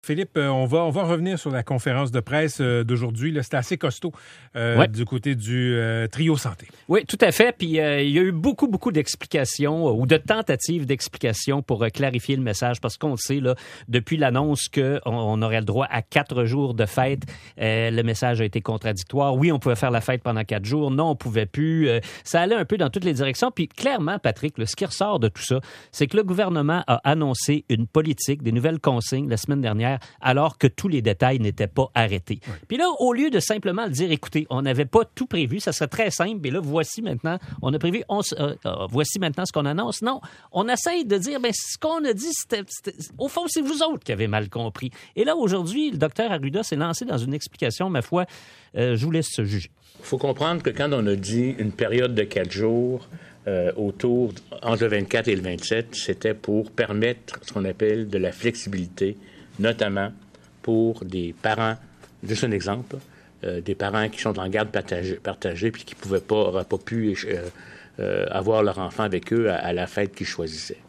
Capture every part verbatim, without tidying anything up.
Philippe, on va, on va revenir sur la conférence de presse d'aujourd'hui. Là, c'était assez costaud euh, ouais. du côté du euh, trio santé. Oui, tout à fait. Puis euh, il y a eu beaucoup, beaucoup d'explications euh, ou de tentatives d'explications pour euh, clarifier le message parce qu'on le sait, là, depuis l'annonce qu'on on aurait le droit à quatre jours de fête, euh, le message a été contradictoire. Oui, on pouvait faire la fête pendant quatre jours. Non, on pouvait plus. Euh, ça allait un peu dans toutes les directions. Puis clairement, Patrick, là, ce qui ressort de tout ça, c'est que le gouvernement a annoncé une politique, des nouvelles consignes la semaine dernière, alors que tous les détails n'étaient pas arrêtés. Oui. Puis là, au lieu de simplement le dire, écoutez, on n'avait pas tout prévu, ça serait très simple, mais là, voici maintenant, on a prévu, on, euh, euh, voici maintenant ce qu'on annonce. Non, on essaye de dire, bien, ce qu'on a dit, c'était, c'était, au fond, c'est vous autres qui avez mal compris. Et là, aujourd'hui, le docteur Arruda s'est lancé dans une explication, ma foi, euh, je vous laisse se juger. Il faut comprendre que quand on a dit une période de quatre jours, Euh, autour entre le vingt-quatre et le vingt-sept, c'était pour permettre ce qu'on appelle de la flexibilité, notamment pour des parents, juste un exemple, euh, des parents qui sont en garde partagée, partagée puis qui ne pouvaient pas, n'auraient pas pu euh, euh, avoir leur enfant avec eux à, à la fête qu'ils choisissaient.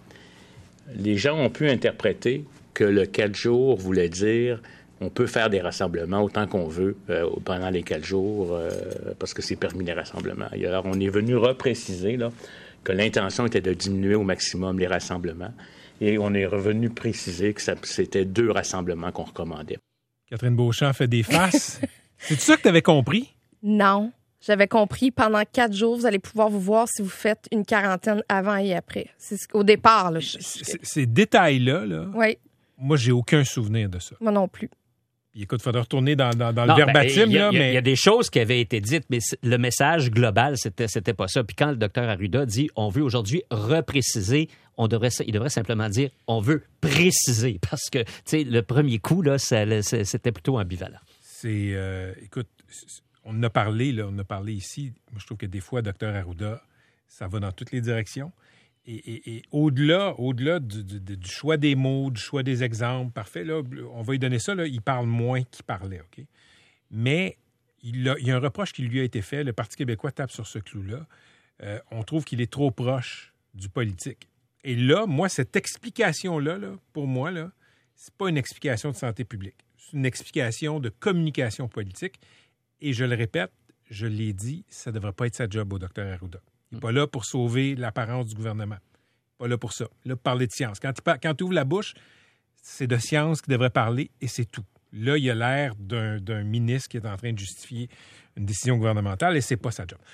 Les gens ont pu interpréter que le quatre jours voulait dire on peut faire des rassemblements autant qu'on veut euh, pendant les quatre jours euh, parce que c'est permis les rassemblements. Et alors, on est venu repréciser là, que l'intention était de diminuer au maximum les rassemblements et on est revenu préciser que ça, c'était deux rassemblements qu'on recommandait. Catherine Beauchamp fait des faces. C'est ça que tu avais compris? Non. J'avais compris, pendant quatre jours, vous allez pouvoir vous voir si vous faites une quarantaine avant et après. C'est au départ. Là, je... C- ces détails-là, là, oui. Moi, j'ai aucun souvenir de ça. Moi non plus. Puis écoute, il faudrait retourner dans, dans, dans non, le verbatim. Ben, y a, là, y a, mais... il y a des choses qui avaient été dites, mais le message global, c'était, c'était pas ça. Puis quand le docteur Arruda dit « on veut aujourd'hui repréciser », on devrait, il devrait simplement dire « on veut préciser », parce que, tu sais, le premier coup, là, ça, c'était plutôt ambivalent. C'est, euh, écoute, on en a parlé, là, on en a parlé ici. Moi, je trouve que des fois, docteur Arruda, ça va dans toutes les directions. Et, et, et au-delà, au-delà du, du, du choix des mots, du choix des exemples, parfait, là, on va lui donner ça, là, il parle moins qu'il parlait, OK? Mais il, a, il y a un reproche qui lui a été fait, le Parti québécois tape sur ce clou-là. Euh, on trouve qu'il est trop proche du politique. Et là, moi, cette explication-là, là, pour moi, là, c'est pas une explication de santé publique. C'est une explication de communication politique. Et je le répète, je l'ai dit, ça ne devrait pas être sa job au docteur Arruda. Il n'est pas là pour sauver l'apparence du gouvernement. Pas là pour ça. Là, pour parler de science. Quand il, quand il ouvre la bouche, c'est de science qu'il devrait parler et c'est tout. Là, il a l'air d'un, d'un ministre qui est en train de justifier une décision gouvernementale et c'est pas sa job.